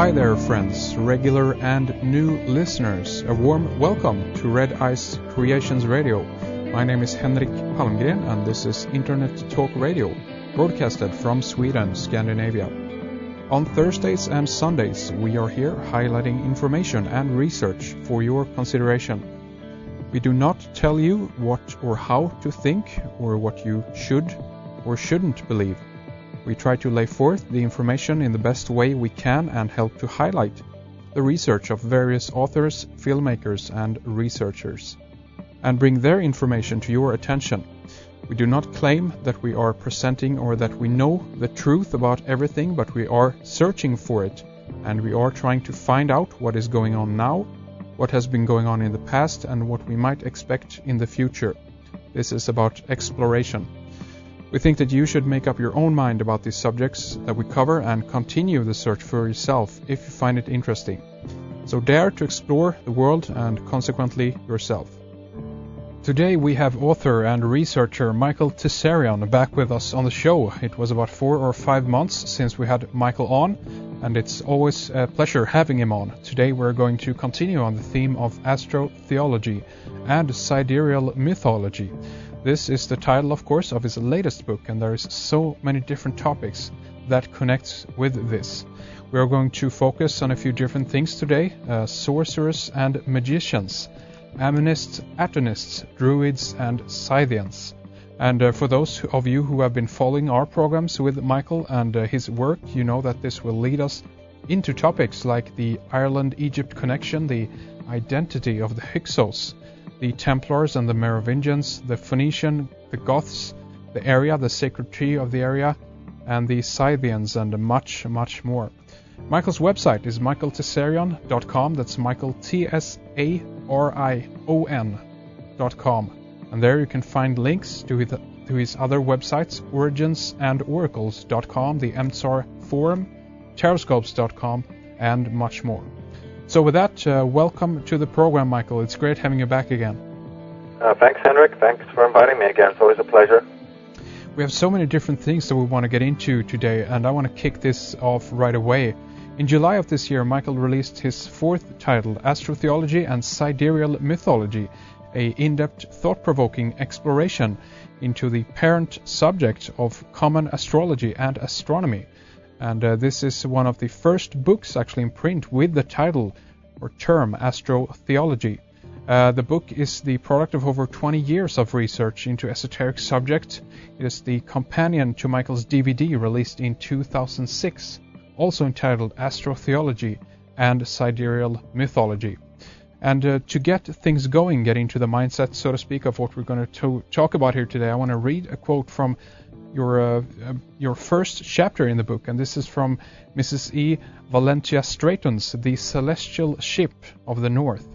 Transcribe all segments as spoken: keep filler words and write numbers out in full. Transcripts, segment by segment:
Hi there, friends, regular and new listeners. A warm welcome to Red Ice Creations Radio. My name is Henrik Palmgren, and this is Internet Talk Radio, broadcasted from Sweden, Scandinavia. On Thursdays and Sundays, we are here highlighting information and research for your consideration. We do not tell you what or how to think, or what you should or shouldn't believe. We try to lay forth the information in the best way we can and help to highlight the research of various authors, filmmakers, and researchers, and bring their information to your attention. We do not claim that we are presenting or that we know the truth about everything, but we are searching for it, and we are trying to find out what is going on now, what has been going on in the past, and what we might expect in the future. This is about exploration. We think that you should make up your own mind about these subjects that we cover and continue the search for yourself if you find it interesting. So dare to explore the world and consequently yourself. Today we have author and researcher Michael Tessarion back with us on the show. It was about four or five months since we had Michael on, and it's always a pleasure having him on. Today we're going to continue on the theme of astrotheology and sidereal mythology. This is the title, of course, of his latest book, and there is so many different topics that connect with this. We are going to focus on a few different things today: uh, sorcerers and magicians, Amenists, Atonists, Druids, and Scythians. And uh, for those of you who have been following our programs with Michael and uh, his work, you know that this will lead us into topics like the Ireland-Egypt connection, the identity of the Hyksos, the Templars and the Merovingians, the Phoenician, the Goths, the area, the sacred tree of the area, and the Scythians, and much, much more. Michael's website is michael tessarion dot com. That's Michael T S A R I O N dot com. And there you can find links to his, to his other websites, origins and oracles dot com, the M T S A R forum, teroscopes dot com, and much more. So with that, uh, welcome to the program, Michael. It's great having you back again. Uh, thanks, Henrik. Thanks for inviting me again. It's always a pleasure. We have so many different things that we want to get into today, and I want to kick this off right away. In July of this year, Michael released his fourth title, Astrotheology and Sidereal Mythology, a in-depth, thought-provoking exploration into the parent subject of common astrology and astronomy. And uh, this is one of the first books actually in print with the title or term astrotheology. Uh, the book is the product of over twenty years of research into esoteric subjects. It is the companion to Michael's D V D released in two thousand six, also entitled Astrotheology and Sidereal Mythology. And uh, to get things going, get into the mindset, so to speak, of what we're going to talk about here today, I want to read a quote from your uh, uh, your first chapter in the book, and this is from Missus E. Valentia Straton's The Celestial Ship of the North.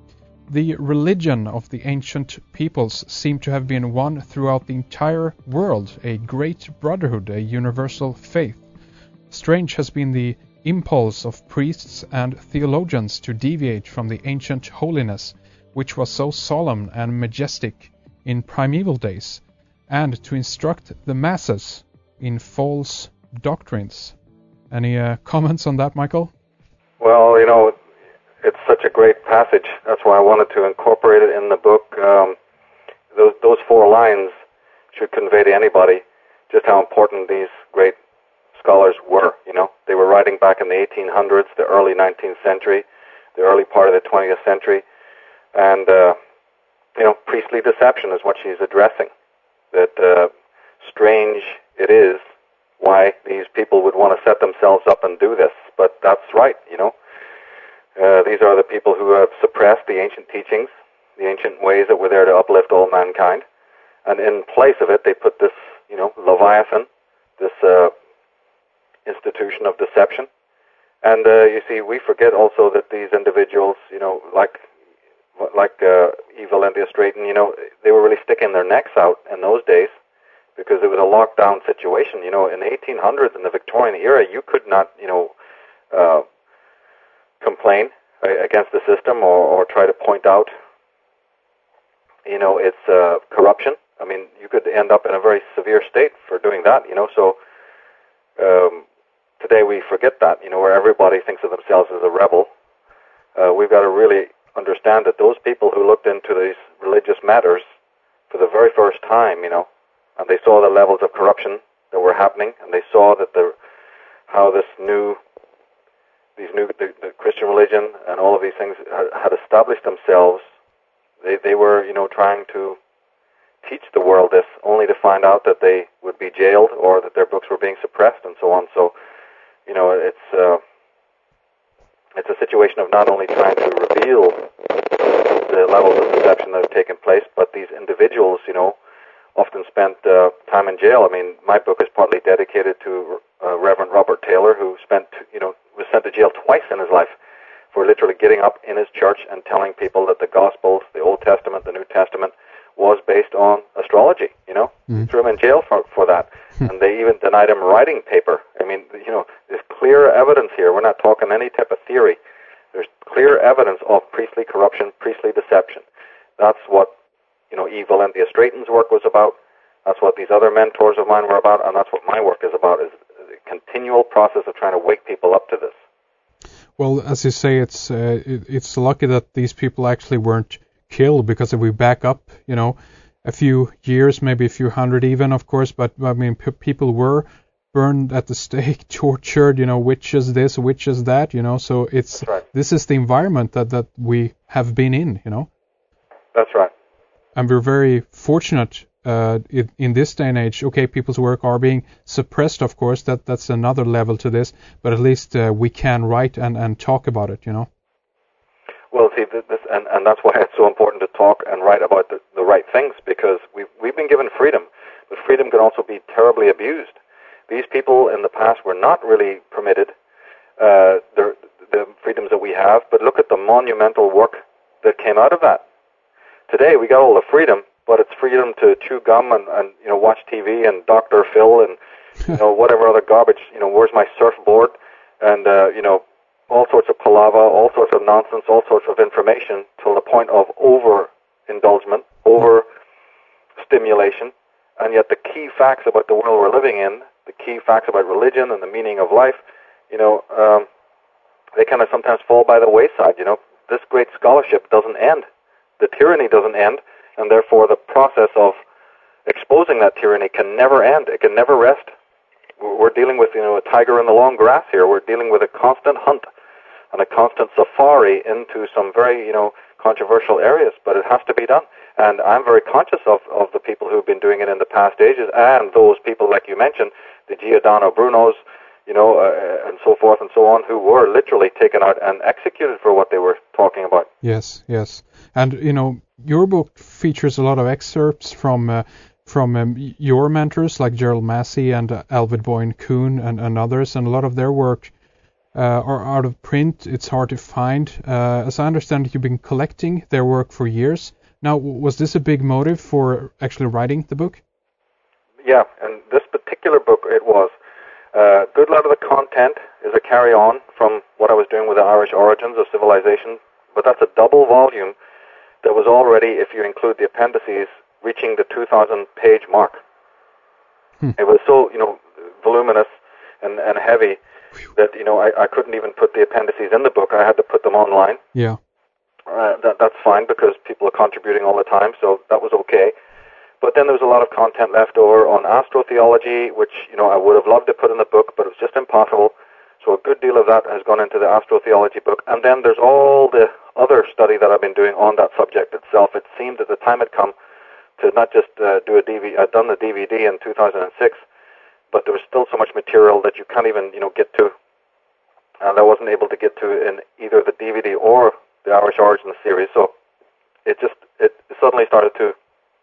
The religion of the ancient peoples seemed to have been one throughout the entire world, a great brotherhood, a universal faith. Strange has been the impulse of priests and theologians to deviate from the ancient holiness, which was so solemn and majestic in primeval days, and to instruct the masses in false doctrines. Any uh, comments on that, Michael? Well, you know, it's such a great passage. That's why I wanted to incorporate it in the book. Um, those, those four lines should convey to anybody just how important these great scholars were. You know, they were writing back in the eighteen hundreds, the early nineteenth century, the early part of the twentieth century, and, uh, you know, priestly deception is what she's addressing. That uh, strange it is why these people would want to set themselves up and do this. But that's right, you know. Uh, these are the people who have suppressed the ancient teachings, the ancient ways that were there to uplift all mankind. And in place of it, they put this, you know, Leviathan, this uh, institution of deception. And uh, you see, we forget also that these individuals, you know, like like uh, E. Valentia Straton, you know, they were really sticking their necks out in those days because it was a lockdown situation. You know, in the eighteen hundreds, in the Victorian era, you could not, you know, uh, complain against the system or, or try to point out, you know, its uh, corruption. I mean, you could end up in a very severe state for doing that, you know. So um, today we forget that, you know, where everybody thinks of themselves as a rebel. Uh, we've got to really understand that those people who looked into these religious matters for the very first time, you know, and they saw the levels of corruption that were happening, and they saw that the how this new, these new, the, the Christian religion and all of these things had established themselves. They they were, you know, trying to teach the world this, only to find out that they would be jailed or that their books were being suppressed and so on. So, you know, it's uh, it's a situation of not only trying to reveal the levels of deception that have taken place, but these individuals, you know, often spent uh, time in jail. I mean, my book is partly dedicated to uh, Reverend Robert Taylor, who spent, you know, was sent to jail twice in his life for literally getting up in his church and telling people that the Gospels, the Old Testament, the New Testament, was based on astrology, you know. Mm. Threw him in jail for, for that. Mm. And they even denied him writing paper. I mean, you know, there's clear evidence here. We're not talking any type of theory. There's clear evidence of priestly corruption, priestly deception. That's what, you know, Eva and the Stratton's work was about. That's what these other mentors of mine were about, and that's what my work is about, is a continual process of trying to wake people up to this. Well, as you say, it's uh, it, it's lucky that these people actually weren't killed, because if we back up, you know, a few years, maybe a few hundred even, of course, but I mean, p- people were burned at the stake, tortured, you know, witches this, witches that, you know, so it's, right. This is the environment that, that we have been in, you know. That's right. And we're very fortunate uh, in, in this day and age. Okay, people's work are being suppressed, of course, that that's another level to this, but at least uh, we can write and, and talk about it, you know. Well, see, this, and, and that's why it's so important to talk and write about the, the right things, because we've, we've been given freedom, but freedom can also be terribly abused. These people in the past were not really permitted uh, the, the freedoms that we have, but look at the monumental work that came out of that. Today, we got all the freedom, but it's freedom to chew gum and, and you know, watch T V and Doctor Phil and, you know, whatever other garbage, you know, where's my surfboard, and, uh, you know, all sorts of palaver, all sorts of nonsense, all sorts of information, till the point of over-indulgement, over-stimulation, and yet the key facts about the world we're living in, the key facts about religion and the meaning of life, you know, um, they kind of sometimes fall by the wayside, you know. This great scholarship doesn't end. The tyranny doesn't end, and therefore the process of exposing that tyranny can never end. It can never rest. We're dealing with, you know, a tiger in the long grass here. We're dealing with a constant hunt and a constant safari into some very, you know, controversial areas, but it has to be done. And I'm very conscious of, of the people who've been doing it in the past ages, and those people, like you mentioned, the Giordano Brunos, you know, uh, and so forth and so on, who were literally taken out and executed for what they were talking about. Yes, yes. And, you know, your book features a lot of excerpts from uh, from um, your mentors, like Gerald Massey and uh, Alvid Boyne Kuhn and, and others, and a lot of their work uh, are out of print. It's hard to find. Uh, as I understand it, you've been collecting their work for years. Now, was this a big motive for actually writing the book? Yeah, and this particular book, it was. A uh, good lot of the content is a carry-on from what I was doing with the Irish Origins of Civilization, but that's a double volume that was already, if you include the appendices, reaching the two thousand page mark. Hmm. It was so, you know, voluminous and, and heavy that, you know, I, I couldn't even put the appendices in the book. I had to put them online. Yeah. Uh, that, that's fine, because people are contributing all the time, so that was okay. But then there was a lot of content left over on astrotheology, which, you know, I would have loved to put in the book, but it was just impossible. So a good deal of that has gone into the astrotheology book. And then there's all the other study that I've been doing on that subject itself. It seemed that the time had come to not just uh, do a D V D. I'd done the D V D in two thousand six, but there was still so much material that you can't even, you know, get to. And I wasn't able to get to in either the D V D or the Irish Origins series. So it just, it suddenly started to,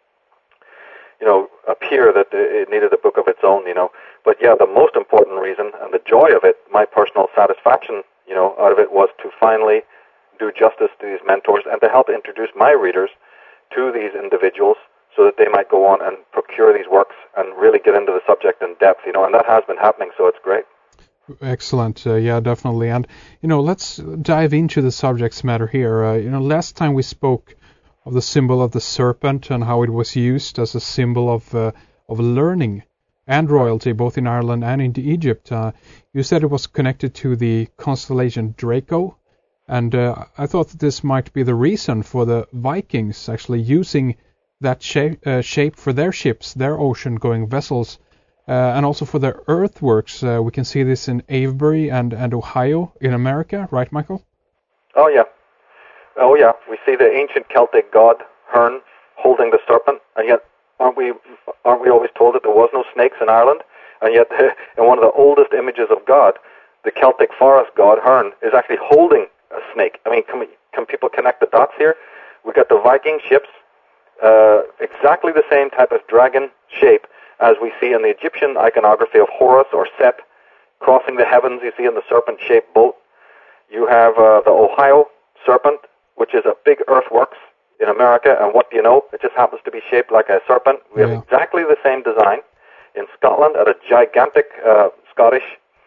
you know, appear that it needed a book of its own, you know. But yeah, the most important reason and the joy of it, my personal satisfaction, you know, out of it was to finally do justice to these mentors and to help introduce my readers to these individuals so that they might go on and procure these works and really get into the subject in depth, you know, and that has been happening, so it's great. Excellent. Uh, yeah, definitely. And, you know, let's dive into the subject matter here. Uh, you know, last time we spoke of the symbol of the serpent and how it was used as a symbol of uh, of learning. and royalty, both in Ireland and in Egypt. Uh, you said it was connected to the constellation Draco, and uh, I thought that this might be the reason for the Vikings actually using that shape, uh, shape for their ships, their ocean-going vessels, uh, and also for their earthworks. Uh, we can see this in Avebury and, and Ohio in America, right, Michael? Oh, yeah. Oh, yeah. We see the ancient Celtic god, Herne, holding the serpent, and yet aren't we aren't we always told that there was no snakes in Ireland? And yet, in one of the oldest images of God, the Celtic forest god, Herne, is actually holding a snake. I mean, can, we, can people connect the dots here? We've got the Viking ships, uh, exactly the same type of dragon shape as we see in the Egyptian iconography of Horus or Set, crossing the heavens, you see in the serpent-shaped boat. You have uh, the Ohio serpent, which is a big earthworks in America, and what do you know? It just happens to be shaped like a serpent. We yeah. have exactly the same design in Scotland at a gigantic uh, Scottish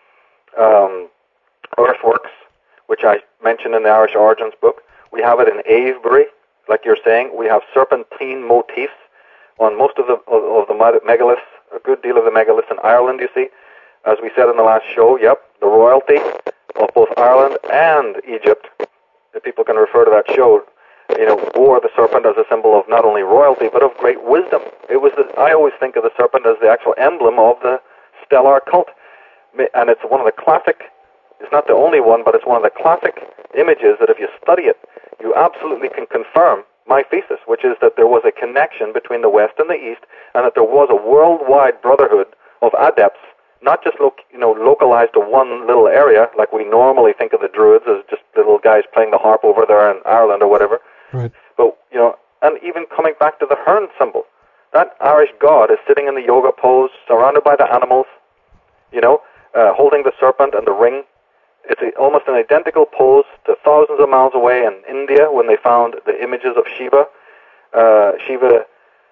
um, earthworks, which I mentioned in the Irish Origins book. We have it in Avebury, like you're saying. We have serpentine motifs on most of the of, of the megaliths, a good deal of the megaliths in Ireland, you see. As we said in the last show, yep, the royalty of both Ireland and Egypt, if people can refer to that show, you know, wore the serpent as a symbol of not only royalty, but of great wisdom. It was the, I always think of the serpent as the actual emblem of the stellar cult. And it's one of the classic, it's not the only one, but it's one of the classic images that if you study it, you absolutely can confirm my thesis, which is that there was a connection between the West and the East, and that there was a worldwide brotherhood of adepts, not just lo- you know localized to one little area, like we normally think of the Druids as just little guys playing the harp over there in Ireland or whatever. Right. But, you know, and even coming back to the Herne symbol, that Irish god is sitting in the yoga pose, surrounded by the animals, you know, uh, holding the serpent and the ring. It's a, almost an identical pose to thousands of miles away in India when they found the images of Shiva. Uh, Shiva,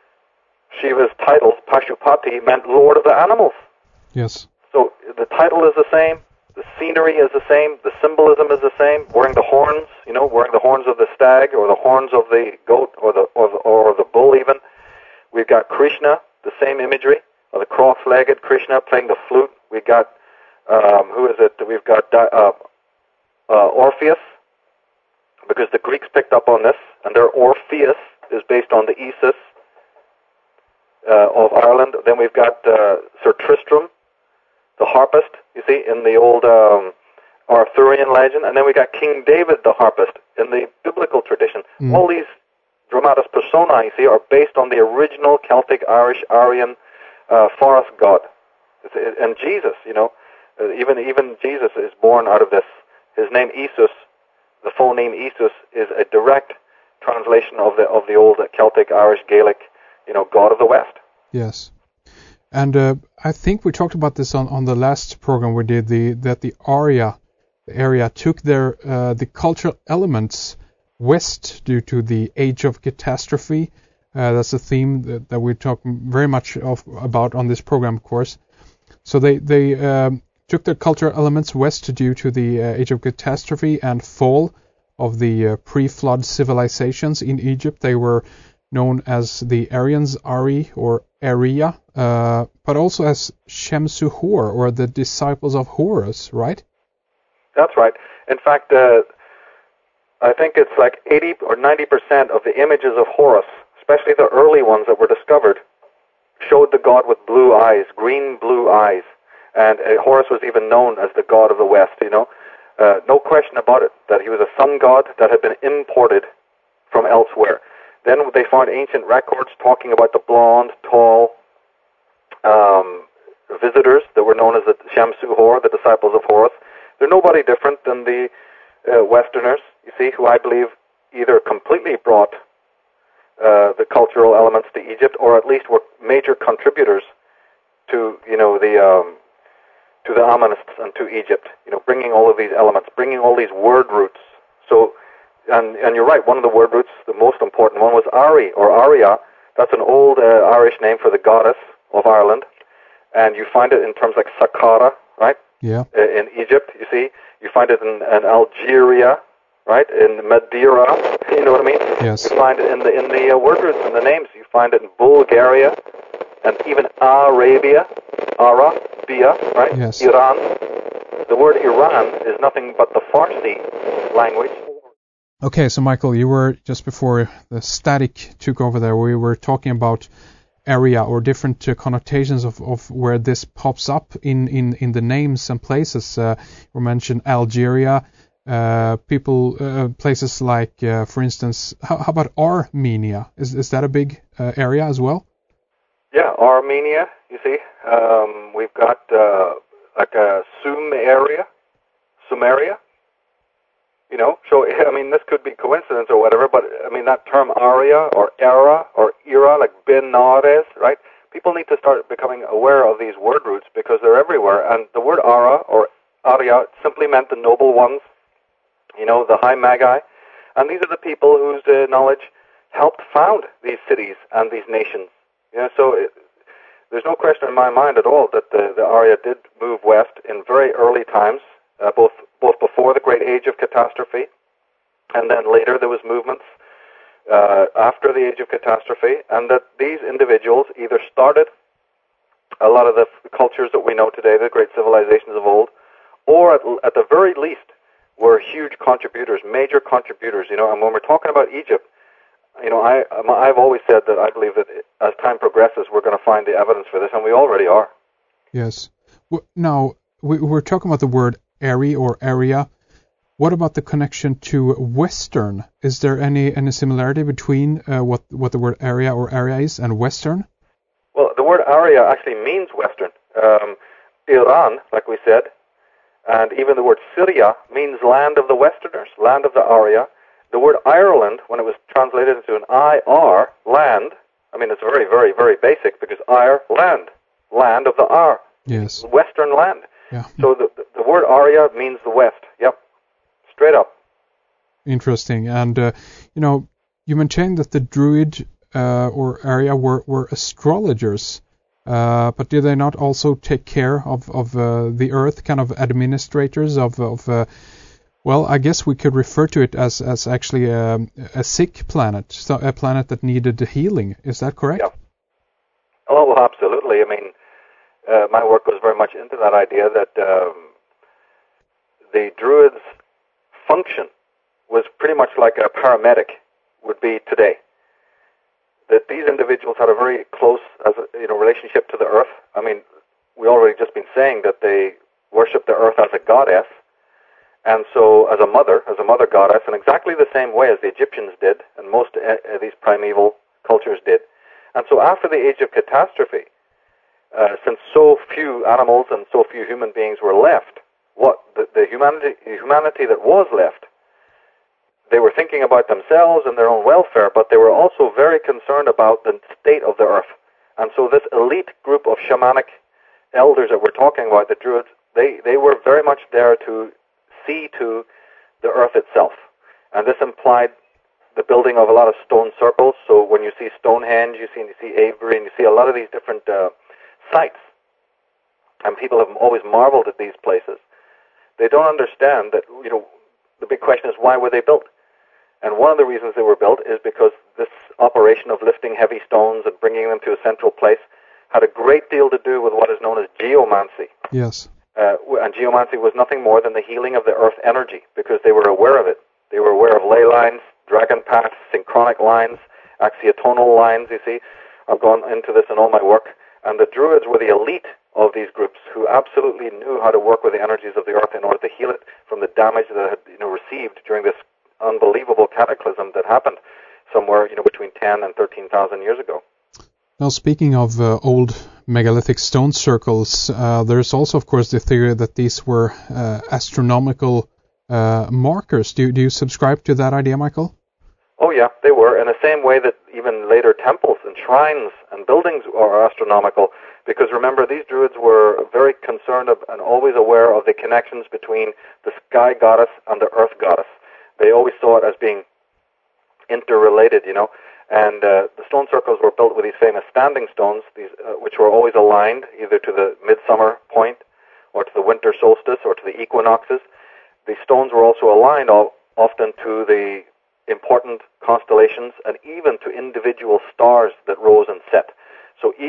Shiva's title, Pashupati, meant Lord of the Animals. Yes. So the title is the same, the scenery is the same, the symbolism is the same. Wearing the horns, you know, wearing the horns of the stag or the horns of the goat or the or the, or the bull even. We've got Krishna, the same imagery, or the cross-legged Krishna playing the flute. We've got, um, who is it? We've got uh, uh, Orpheus, because the Greeks picked up on this, and their Orpheus is based on the Isis uh, of Ireland. Then we've got uh, Sir Tristram, the harpist, you see, in the old um, Arthurian legend. And then we got King David, the harpist, in the biblical tradition. Mm. All these dramatis personae, you see, are based on the original Celtic, Irish, Aryan uh, forest god. It's, and Jesus, you know, uh, even even Jesus is born out of this. His name Isus, the full name Isus, is a direct translation of the of the old Celtic, Irish, Gaelic, you know, god of the West. Yes. And uh, I think we talked about this on, on the last program we did, the that the Arya area took their uh, the cultural elements west due to the age of catastrophe. Uh, that's a theme that, that we talk very much of, about on this program, of course. So they they um, took their cultural elements west due to the uh, age of catastrophe and fall of the uh, pre-flood civilizations in Egypt. They were known as the Aryans, Ari or Aria, uh, but also as Shemsu-Hor, or the disciples of Horus, right? That's right. In fact, uh, I think it's like eighty or ninety percent of the images of Horus, especially the early ones that were discovered, showed the god with blue eyes, green-blue eyes. And uh, Horus was even known as the god of the West, you know. Uh, no question about it, that he was a sun god that had been imported from elsewhere. Then they found ancient records talking about the blonde, tall um, visitors that were known as the Shemsu-Hor, the disciples of Horus. They're nobody different than the uh, Westerners, you see, who I believe either completely brought uh, the cultural elements to Egypt, or at least were major contributors to, you know, the um, to the Ammonists and to Egypt. You know, bringing all of these elements, bringing all these word roots. So. And, and you're right, one of the word roots, the most important one, was Ari, or Aria. That's an old uh, Irish name for the goddess of Ireland. And you find it in terms like Saqqara, right? Yeah. Uh, in Egypt, you see. You find it in, in Algeria, right? In Madeira, you know what I mean? Yes. You find it in the in the uh, word roots and the names. You find it in Bulgaria, and even Arabia. Ara, Bia, right? Yes. Iran. The word Iran is nothing but the Farsi language. Okay, so Michael, you were, just before the static took over there, we were talking about area or different uh, connotations of, of where this pops up in, in, in the names and places. Uh, you mentioned Algeria, uh, people, uh, places like, uh, for instance, how, how about Armenia? Is is that a big uh, area as well? Yeah, Armenia, you see. Um, we've got uh, like a Sum area, Sumeria. You know, so, I mean, this could be coincidence or whatever, but, I mean, that term aria or era or era, like Benares, right? People need to start becoming aware of these word roots because they're everywhere. And the word ara or aria simply meant the noble ones, you know, the high magi. And these are the people whose uh, knowledge helped found these cities and these nations. You know, so it, there's no question in my mind at all that the, the Arya did move west in very early times, uh, both both before the Great Age of Catastrophe, and then later there was movements uh, after the Age of Catastrophe, and that these individuals either started a lot of the cultures that we know today, the great civilizations of old, or at, at the very least were huge contributors, major contributors. You know, and when we're talking about Egypt, you know, I, I've always said that I believe that as time progresses, we're going to find the evidence for this, and we already are. Yes. Well, now, we, we're talking about the word area or area. What about the connection to Western? Is there any, any similarity between uh, what, what the word area or area is and Western? Well, the word area actually means Western. Um, Iran, like we said, and even the word Syria means land of the Westerners, land of the Arya. The word Ireland, when it was translated into an I R, land, I mean, it's very, very, very basic because Ir, land, land of the R. Yes. Western land. Yeah. So the, the word Arya means the West. Yep. Straight up. Interesting. And, uh, you know, you mentioned that the Druid uh, or Arya were, were astrologers. Uh, but did they not also take care of, of uh, the earth, kind of administrators of, of uh, well, I guess we could refer to it as, as actually a, a sick planet, so a planet that needed healing. Is that correct? Yeah. Oh, well, absolutely. I mean, uh, my work was very much into that idea that um, the Druids' function was pretty much like a paramedic would be today. That these individuals had a very close, as a, you know, relationship to the earth. I mean, we already just been saying that they worship the earth as a goddess, and so as a mother, as a mother goddess, in exactly the same way as the Egyptians did, and most uh, these primeval cultures did. And so after the Age of Catastrophe, uh, since so few animals and so few human beings were left, what the, the humanity, humanity that was left, they were thinking about themselves and their own welfare, but they were also very concerned about the state of the earth. And so this elite group of shamanic elders that we're talking about, the Druids, they, they were very much there to see to the earth itself. And this implied the building of a lot of stone circles. So when you see Stonehenge, you see, you see Avebury, and you see a lot of these different uh, sites. And people have always marveled at these places. They don't understand that, you know, the big question is, why were they built? And one of the reasons they were built is because this operation of lifting heavy stones and bringing them to a central place had a great deal to do with what is known as geomancy. Yes. Uh, and geomancy was nothing more than the healing of the earth energy, because they were aware of it. They were aware of ley lines, dragon paths, synchronic lines, axiotonal lines, you see. I've gone into this in all my work. And the Druids were the elite of these groups who absolutely knew how to work with the energies of the earth in order to heal it from the damage that it had, you know, received during this unbelievable cataclysm that happened somewhere, you know, between ten and thirteen thousand years ago. Now, speaking of uh, old megalithic stone circles, uh, there's also, of course, the theory that these were uh, astronomical uh, markers. Do, do you subscribe to that idea, Michael? Oh, yeah, they were, in the same way that even later temples and shrines and buildings are astronomical, because remember, these Druids were very concerned of, and always aware of the connections between the sky goddess and the earth goddess. They always saw it as being interrelated, you know, and uh, the stone circles were built with these famous standing stones, these uh, which were always aligned either to the midsummer point or to the winter solstice or to the equinoxes. The stones were also aligned all, often to the important constellations and even to individual stars that rose and set. So each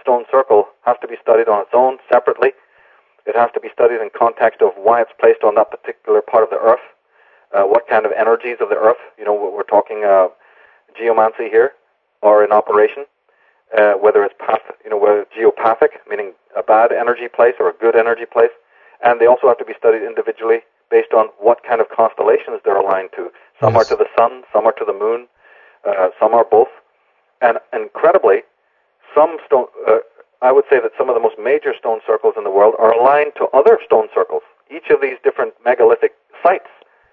stone circle has to be studied on its own, separately. It has to be studied in context of why it's placed on that particular part of the Earth, uh, what kind of energies of the Earth, you know, we're talking uh, geomancy here, are in operation, uh, whether it's path, you know, whether it's geopathic, meaning a bad energy place or a good energy place, and they also have to be studied individually based on what kind of constellations they're aligned to. Some yes. are to the sun, some are to the moon, uh, some are both, and incredibly, some stone. Uh, I would say that some of the most major stone circles in the world are aligned to other stone circles. Each of these different megalithic sites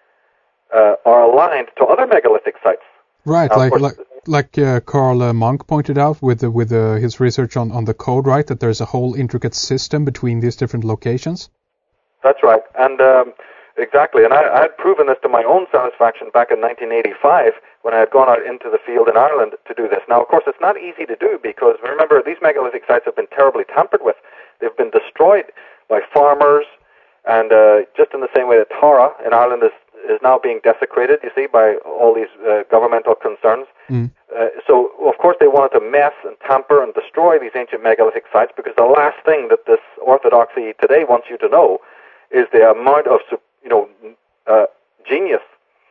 uh, are aligned to other megalithic sites. Right, now, like course, like like uh, Carl uh, Monk pointed out with uh, with uh, his research on, on the code, right? That there's a whole intricate system between these different locations. That's right, and um, exactly. And I, I had proven this to my own satisfaction back in nineteen eighty-five when I had gone out into the field in Ireland to do this. Now, of course, it's not easy to do because, remember, these megalithic sites have been terribly tampered with. They've been destroyed by farmers, and uh, just in the same way that Tara in Ireland is, is now being desecrated, you see, by all these uh, governmental concerns. Mm. Uh, so, of course, they wanted to mess and tamper and destroy these ancient megalithic sites because the last thing that this orthodoxy today wants you to know is the amount of, you know, uh, genius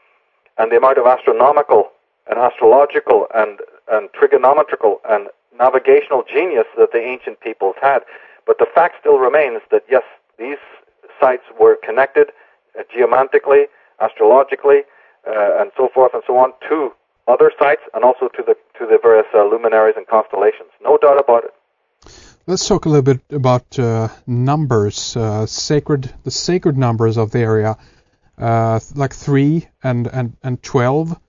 and the amount of astronomical and astrological and, and trigonometrical and navigational genius that the ancient peoples had. But the fact still remains that, yes, these sites were connected uh, geomantically, astrologically, uh, and so forth and so on, to other sites and also to the to the various uh, luminaries and constellations. No doubt about it. Let's talk a little bit about uh, numbers, uh, sacred, the sacred numbers of the area, uh, like three and and and twelve,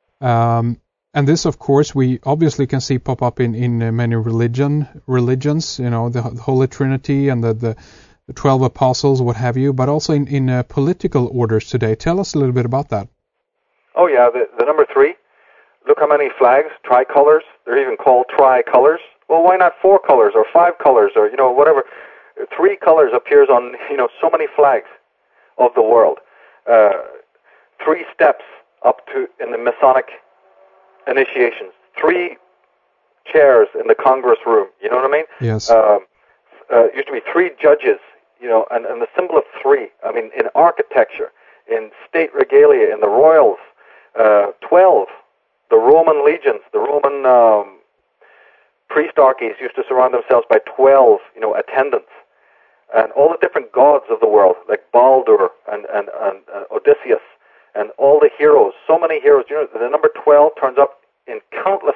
um, and this, of course, we obviously can see pop up in in uh, many religion religions. You know, the, the Holy Trinity and the, the the twelve apostles, what have you, but also in in uh, political orders today. Tell us a little bit about that. Oh yeah, the the number three. Look how many flags, tricolors. They're even called tricolors. Well, why not four colors or five colors or, you know, whatever? Three colors appears on, you know, so many flags of the world. Uh, three steps up to in the Masonic initiations. Three chairs in the Congress room. You know what I mean? Yes. Uh, uh, used to be three judges, you know, and, and the symbol of three. I mean, in architecture, in state regalia, in the royals, uh, twelve. The Roman legions, the Roman um, priestarchies used to surround themselves by twelve, you know, attendants, and all the different gods of the world, like Baldur and and, and uh, Odysseus, and all the heroes. So many heroes. You know, the number twelve turns up in countless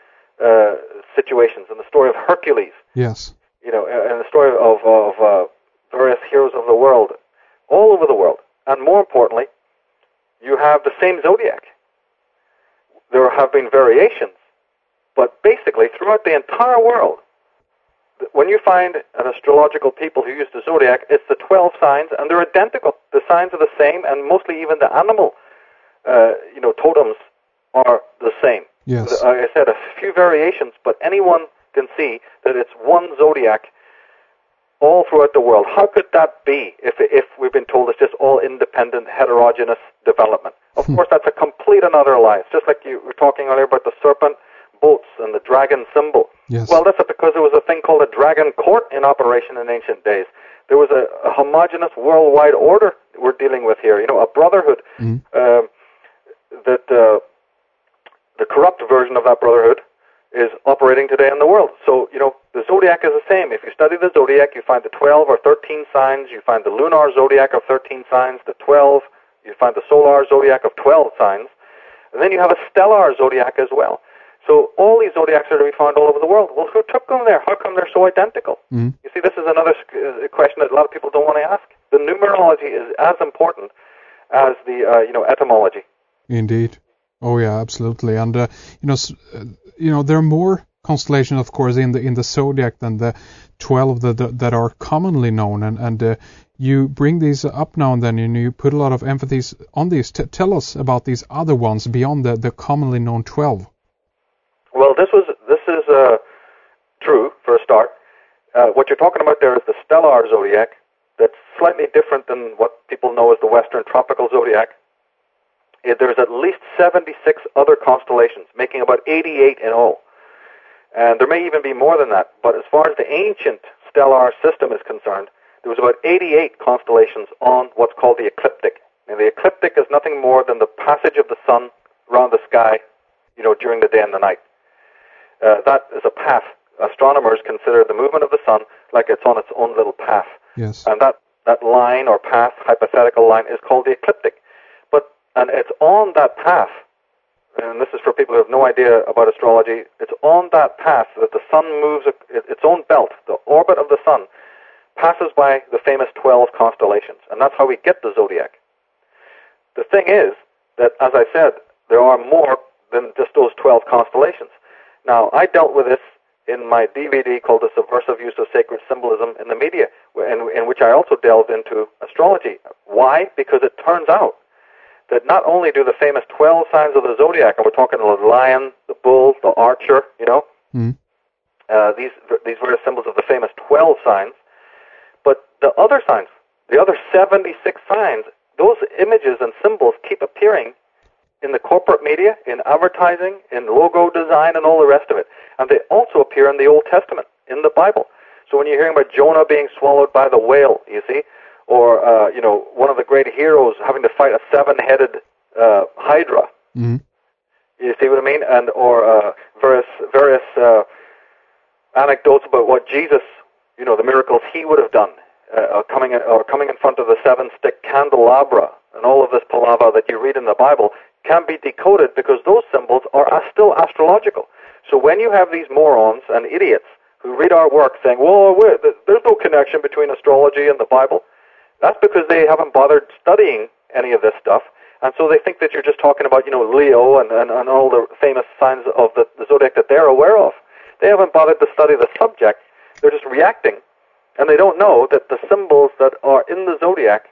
uh, situations. In the story of Hercules, yes, you know, in the story of of uh, various heroes of the world, all over the world, and more importantly, you have the same zodiac. There have been variations, but basically throughout the entire world, when you find an astrological people who use the zodiac, it's the twelve signs, and they're identical. The signs are the same, and mostly even the animal, uh, you know, totems are the same. Yes. Like I said, a few variations, but anyone can see that it's one zodiac all throughout the world. How could that be if if we've been told it's just all independent, heterogeneous development? Of course, that's a complete another lie. It's just like you were talking earlier about the serpent boats and the dragon symbol. Yes. Well, that's because there was a thing called a dragon court in operation in ancient days. There was a, a homogeneous worldwide order we're dealing with here, you know, a brotherhood. Mm. Uh, that uh, the corrupt version of that brotherhood is operating today in the world. So, you know, the zodiac is the same. If you study the zodiac, you find the twelve or thirteen signs. You find the lunar zodiac of thirteen signs, the twelve. You find the solar zodiac of twelve signs. And then you have a stellar zodiac as well. So all these zodiacs are to be found all over the world. Well, who took them there? How come they're so identical? Mm. You see, this is another question that a lot of people don't want to ask. The numerology is as important as the, uh, you know, etymology. Indeed. Oh yeah, absolutely. And uh, you know, uh, you know, there are more constellations, of course, in the in the zodiac than the twelve that that, that are commonly known. And and uh, you bring these up now and then, and you put a lot of emphasis on these. T- tell us about these other ones beyond the, the commonly known twelve. Well, this was this is uh, true for a start. Uh, what you're talking about there is the stellar zodiac. That's slightly different than what people know as the Western tropical zodiac. There's at least seventy-six other constellations, making about eighty-eight in all. And there may even be more than that. But as far as the ancient stellar system is concerned, there was about eighty-eight constellations on what's called the ecliptic. And the ecliptic is nothing more than the passage of the sun around the sky, you know, during the day and the night. Uh, that is a path. Astronomers consider the movement of the sun like it's on its own little path. Yes. And that, that line or path, hypothetical line, is called the ecliptic. But and it's on that path, and this is for people who have no idea about astrology, it's on that path that the sun moves its own belt, the orbit of the sun, passes by the famous twelve constellations. And that's how we get the zodiac. The thing is that, as I said, there are more than just those twelve constellations. Now, I dealt with this in my D V D called The Subversive Use of Sacred Symbolism in the Media, in, in which I also delved into astrology. Why? Because it turns out that not only do the famous twelve signs of the zodiac, and we're talking the lion, the bull, the archer, you know, mm. uh, these these various symbols of the famous twelve signs, but the other signs, the other seventy-six signs, those images and symbols keep appearing in the corporate media, in advertising, in logo design, and all the rest of it. And they also appear in the Old Testament, in the Bible. So when you're hearing about Jonah being swallowed by the whale, you see, or, uh, you know, one of the great heroes having to fight a seven-headed uh, hydra, mm-hmm. you see what I mean? And or uh, various, various uh, anecdotes about what Jesus, you know, the miracles he would have done, uh, coming in, or coming in front of the seven-stick candelabra, and all of this palaver that you read in the Bible can be decoded because those symbols are still astrological. So when you have these morons and idiots who read our work saying, well, wait, there's no connection between astrology and the Bible, that's because they haven't bothered studying any of this stuff, and so they think that you're just talking about, you know, Leo and, and, and all the famous signs of the, the zodiac that they're aware of. They haven't bothered to study the subject. They're just reacting, and they don't know that the symbols that are in the zodiac,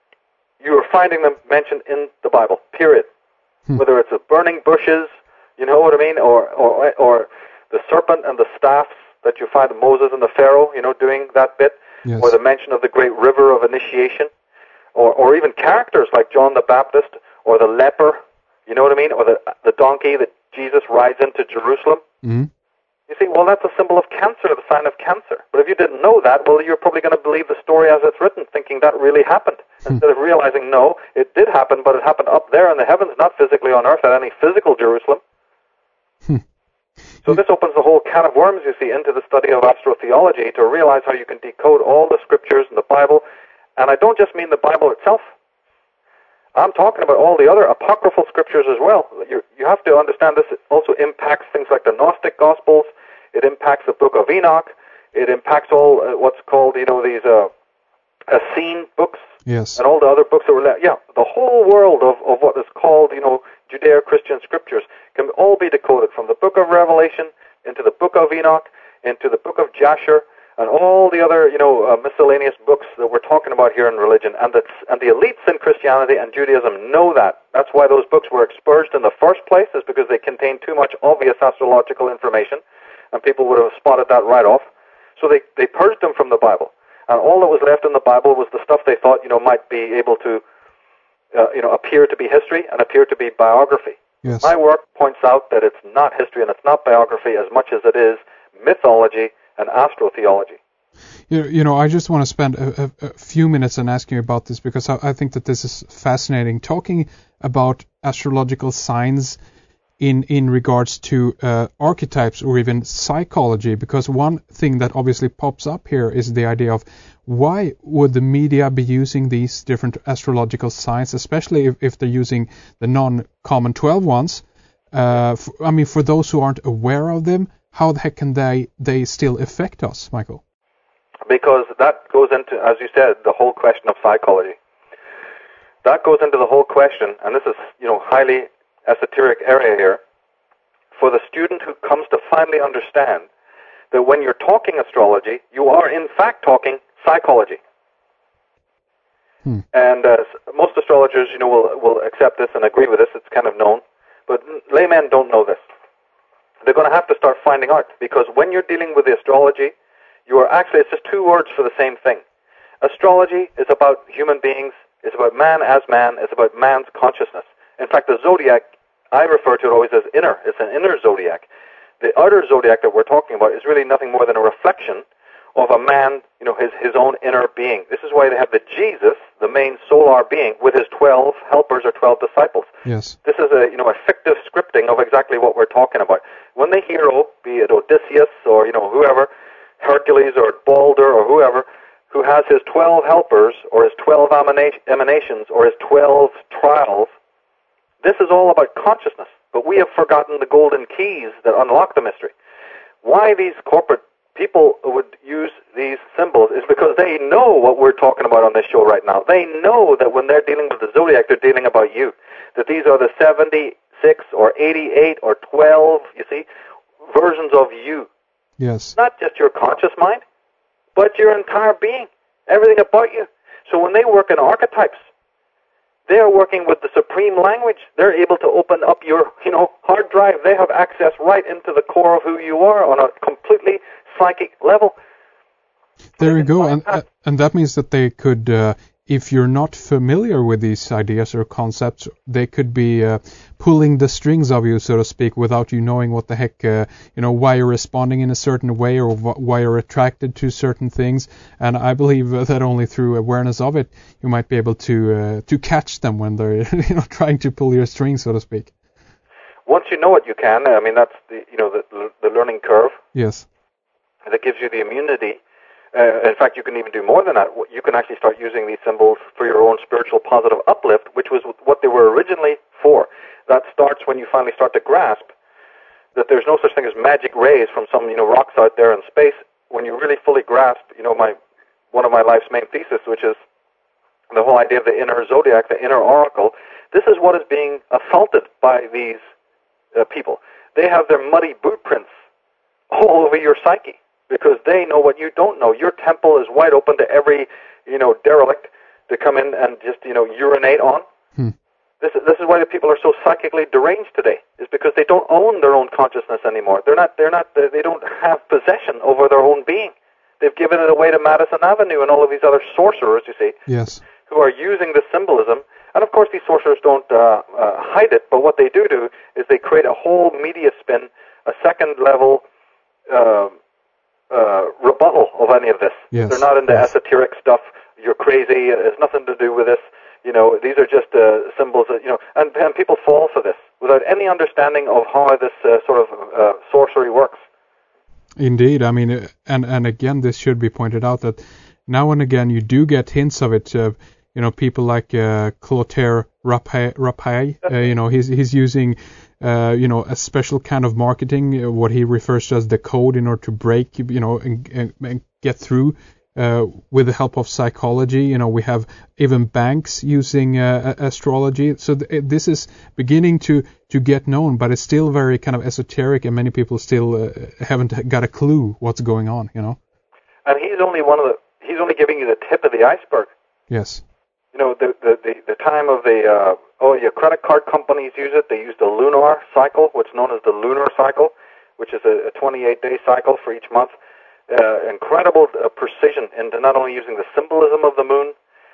you are finding them mentioned in the Bible, period. Hmm. Whether it's the burning bushes, you know what I mean, or, or or the serpent and the staffs that you find Moses and the Pharaoh, you know, doing that bit, yes. Or the mention of the great river of initiation, or or even characters like John the Baptist, or the leper, you know what I mean, or the the donkey that Jesus rides into Jerusalem. Mm-hmm. You see, well, that's a symbol of cancer, the sign of cancer. But if you didn't know that, well, you're probably going to believe the story as it's written, thinking that really happened, hmm. instead of realizing, no, it did happen, but it happened up there in the heavens, not physically on earth at any physical Jerusalem. Hmm. So this opens the whole can of worms, you see, into the study of astrotheology, to realize how you can decode all the scriptures in the Bible. And I don't just mean the Bible itself. I'm talking about all the other apocryphal scriptures as well. You, you have to understand this also impacts things like the Gnostic Gospels. It impacts the Book of Enoch. It impacts all uh, what's called, you know, these uh, Essene books. Yes. And all the other books that were left. Yeah, the whole world of, of what is called, you know, Judeo-Christian scriptures can all be decoded from the Book of Revelation into the Book of Enoch, into the Book of Jasher, and all the other, you know, uh, miscellaneous books that we're talking about here in religion. And the, and the elites in Christianity and Judaism know that. That's why those books were expurged in the first place, is because they contained too much obvious astrological information, and people would have spotted that right off. So they, they purged them from the Bible. And all that was left in the Bible was the stuff they thought, you know, might be able to, uh, you know, appear to be history and appear to be biography. Yes. My work points out that it's not history and it's not biography as much as it is mythology and astrotheology. You, you know, I just want to spend a, a, a few minutes and ask you about this, because I, I think that this is fascinating. Talking about astrological signs in in regards to uh, archetypes or even psychology, because one thing that obviously pops up here is the idea of why would the media be using these different astrological signs, especially if, if they're using the non-common twelve ones. Uh, for, I mean, for those who aren't aware of them, how the heck can they, they still affect us, Michael? Because that goes into, as you said, the whole question of psychology. That goes into the whole question, and this is, you know, highly esoteric area here, for the student who comes to finally understand that when you're talking astrology, you are in fact talking psychology. Hmm. And uh, most astrologers, you know, will will accept this and agree with this. It's kind of known, but laymen don't know this. They're going to have to start finding out, because when you're dealing with the astrology, you are actually, it's just two words for the same thing. Astrology is about human beings, it's about man as man, it's about man's consciousness. In fact, the zodiac, I refer to it always as inner. It's an inner zodiac. The outer zodiac that we're talking about is really nothing more than a reflection of a man, you know, his his own inner being. This is why they have the Jesus, the main solar being, with his twelve helpers or twelve disciples. Yes. This is a you know a fictive scripting of exactly what we're talking about. When the hero, be it Odysseus or you know whoever, Hercules or Balder or whoever, who has his twelve helpers or his twelve emana- emanations or his twelve trials, this is all about consciousness. But we have forgotten the golden keys that unlock the mystery. Why these corporate people would use these symbols is because they know what we're talking about on this show right now. They know that when they're dealing with the zodiac, they're dealing about you. That these are the seventy-six or eighty-eight or twelve, you see, versions of you. Yes. Not just your conscious mind, but your entire being, everything about you. So when they work in archetypes, they're working with the supreme language. They're able to open up your, you know, hard drive. They have access right into the core of who you are on a completely psychic level. There you go, and uh, and that means that they could, uh, if you're not familiar with these ideas or concepts, they could be uh, pulling the strings of you, so to speak, without you knowing what the heck, uh, you know, why you're responding in a certain way or wh- why you're attracted to certain things. And I believe that only through awareness of it, you might be able to uh, to catch them when they're, you know, trying to pull your strings, so to speak. Once you know it, you can. I mean, that's the, you know, the the learning curve. Yes. That gives you the immunity. Uh, in fact, you can even do more than that. You can actually start using these symbols for your own spiritual positive uplift, which was what they were originally for. That starts when you finally start to grasp that there's no such thing as magic rays from some, you know, rocks out there in space. When you really fully grasp, you know, my one of my life's main thesis, which is the whole idea of the inner zodiac, the inner oracle. This is what is being assaulted by these uh, people. They have their muddy boot prints all over your psyche, because they know what you don't know. Your temple is wide open to every, you know, derelict to come in and just, you know, urinate on. Hmm. This is this is why the people are so psychically deranged today. Is because they don't own their own consciousness anymore. They're not. They're not. They don't have possession over their own being. They've given it away to Madison Avenue and all of these other sorcerers. You see, yes, who are using the symbolism. And of course, these sorcerers don't uh, uh, hide it. But what they do do is they create a whole media spin, a second level. Uh, Uh, rebuttal of any of this. Yes. They're not into yes. esoteric stuff. You're crazy. It has nothing to do with this. You know, these are just uh, symbols that, you know, and, and people fall for this without any understanding of how this uh, sort of uh, sorcery works. Indeed. I mean, and, and again, this should be pointed out that now and again you do get hints of it. Uh, you know, people like uh, Clotaire Rapaille, uh, you know, he's he's using Uh, you know, a special kind of marketing, uh, what he refers to as the code, in order to break, you know, and, and, and get through uh, with the help of psychology. You know, we have even banks using uh, astrology. So th- this is beginning to, to get known, but it's still very kind of esoteric, and many people still uh, haven't got a clue what's going on, you know. And he's only one of the, he's only giving you the tip of the iceberg. Yes. You know, the the, the, the time of the, uh, oh, your credit card companies use it. They use the lunar cycle, what's known as the lunar cycle, which is a, a twenty-eight day cycle for each month. Uh, incredible uh, precision into not only using the symbolism of the moon,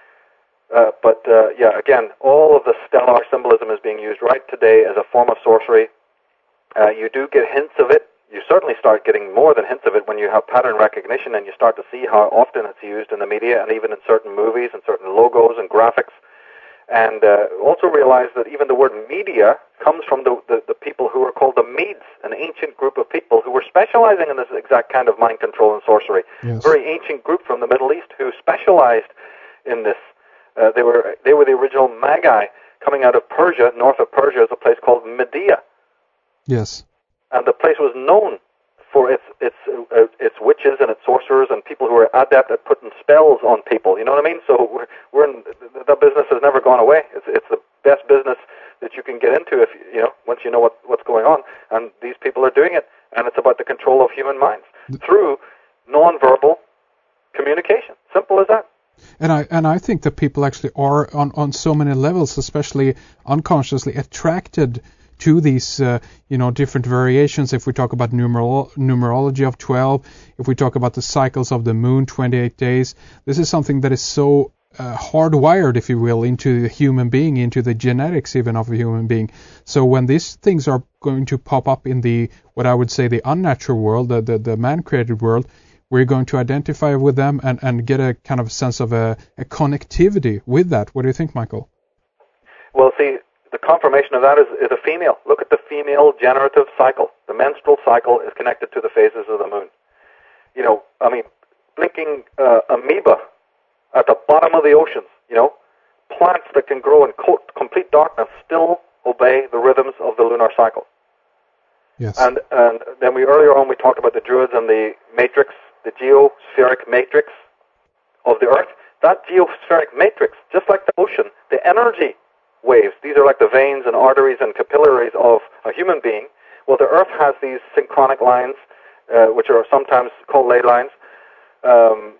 uh, but, uh, yeah, again, all of the stellar symbolism is being used right today as a form of sorcery. Uh, you do get hints of it. You certainly start getting more than hints of it when you have pattern recognition and you start to see how often it's used in the media and even in certain movies and certain logos and graphics. And uh, also realize that even the word media comes from the, the, the people who are called the Medes, an ancient group of people who were specializing in this exact kind of mind control and sorcery. Yes. A very ancient group from the Middle East who specialized in this. Uh, they were they were the original Magi coming out of Persia. North of Persia is a place called Media. Yes. And the place was known for its its uh, its witches and its sorcerers and people who are adept at putting spells on people. You know what I mean? So we're, we're in, that business has never gone away. It's it's the best business that you can get into if you know once you know what what's going on. And these people are doing it, and it's about the control of human minds through nonverbal communication. Simple as that. And I and I think that people actually are on on so many levels, especially unconsciously, attracted to these, uh, you know, different variations. If we talk about numerolo- numerology of twelve, if we talk about the cycles of the moon, twenty-eight days, this is something that is so uh, hardwired, if you will, into the human being, into the genetics even of a human being. So when these things are going to pop up in the, what I would say, the unnatural world, the, the, the man-created world, we're going to identify with them and, and get a kind of sense of a, a connectivity with that. What do you think, Michael? Well, see, the confirmation of that is, is a female. Look at the female generative cycle. The menstrual cycle is connected to the phases of the moon. You know, I mean, blinking uh, amoeba at the bottom of the oceans, you know, plants that can grow in co- complete darkness still obey the rhythms of the lunar cycle. Yes. And and then we earlier on we talked about the Druids and the matrix, the geospheric matrix of the Earth. That geospheric matrix, just like the ocean, the energy waves, these are like the veins and arteries and capillaries of a human being. Well, the Earth has these synchronic lines, uh, which are sometimes called ley lines. Um,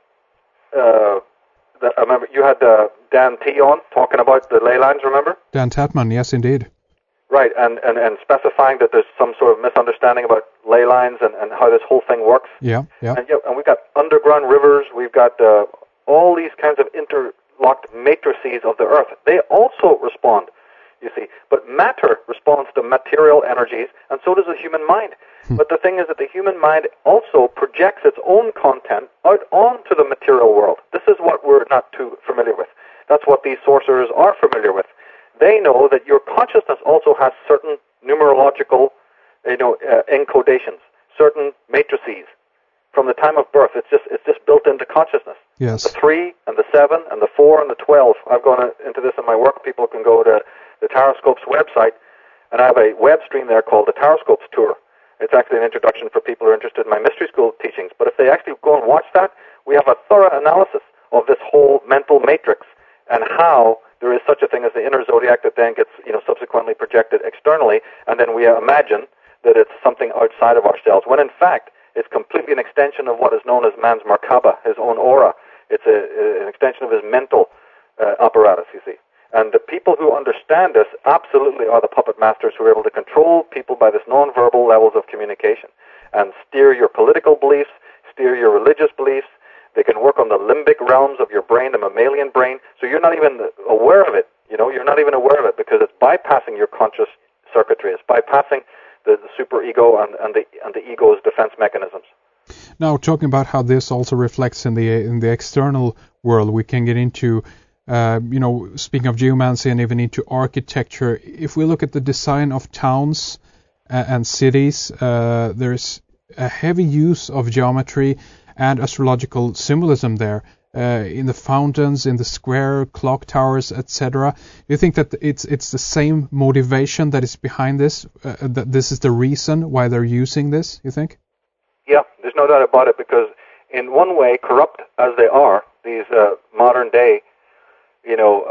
uh, the, I remember you had uh, Dan T on talking about the ley lines, remember? Dan Tatman, yes, indeed. Right, and, and, and specifying that there's some sort of misunderstanding about ley lines and, and how this whole thing works. Yeah, yeah. And, yeah, and we've got underground rivers, we've got uh, all these kinds of interlocked matrices of the Earth. They also respond, you see. But matter responds to material energies, and so does the human mind. Hmm. But the thing is that the human mind also projects its own content out onto the material world. This is what we're not too familiar with. That's what these sorcerers are familiar with. They know that your consciousness also has certain numerological, you know, uh, encodations, certain matrices. From the time of birth, it's just it's just built into consciousness. Yes. The three and the seven and the four and the twelve. I've gone into this in my work. People can go to the Taroscopes website, and I have a web stream there called the Taroscopes Tour. It's actually an introduction for people who are interested in my mystery school teachings. But if they actually go and watch that, we have a thorough analysis of this whole mental matrix and how there is such a thing as the inner zodiac that then gets, you know, subsequently projected externally, and then we imagine that it's something outside of ourselves, when in fact it's completely an extension of what is known as man's Merkaba, his own aura. It's a, an extension of his mental uh, apparatus, you see. And the people who understand this absolutely are the puppet masters who are able to control people by this non-verbal levels of communication and steer your political beliefs, steer your religious beliefs. They can work on the limbic realms of your brain, the mammalian brain, so you're not even aware of it. You know, you're not even aware of it because it's bypassing your conscious circuitry. It's bypassing the, the superego and, and the and the ego's defense mechanisms. Now, talking about how this also reflects in the in the external world, we can get into, uh, you know, speaking of geomancy and even into architecture. If we look at the design of towns uh, and cities, uh, there's a heavy use of geometry and astrological symbolism there, uh, in the fountains, in the square, clock towers, et cetera. Do you think that it's it's the same motivation that is behind this? Uh, that this is the reason why they're using this, you think? Yeah, there's no doubt about it, because in one way, corrupt as they are, these uh, modern day, you know,